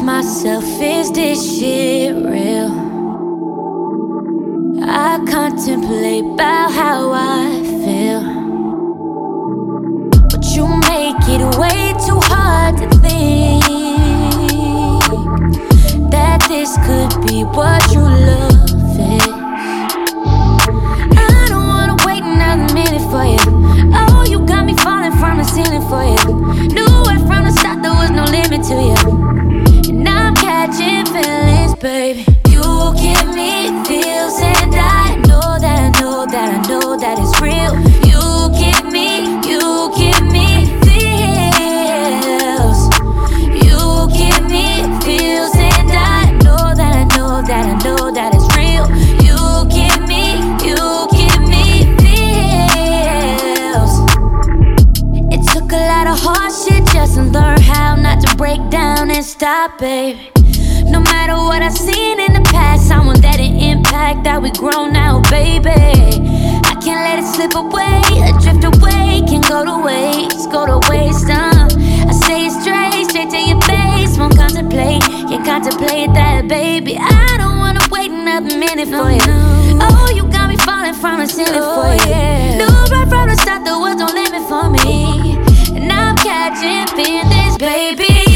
ask myself, is this shit real? I contemplate about how I feel, but you make it way too hard to think that this could be what true love is. I don't wanna wait another minute for you. Oh, you got me falling from the ceiling for you. Knew right from the start there was no limit to you, and I'm catching feelings, baby. You give me feels, and I know that I know that I know that it's real. You give me feels. You give me feels, and I know that I know that I know that it's real. You give me feels. It took a lot of hard shit just to learn how not to break down and stop, baby. No matter what I've seen in the past, I want that it impact that we grown now, baby. I can't let it slip away, drift away, can't go to waste, I say it straight to your face, won't contemplate, can't contemplate that, baby. I don't wanna wait another minute for you. Oh, you got me falling from the ceiling for you. Knew right from the start there was no limit for me, and I'm catching feelings, baby.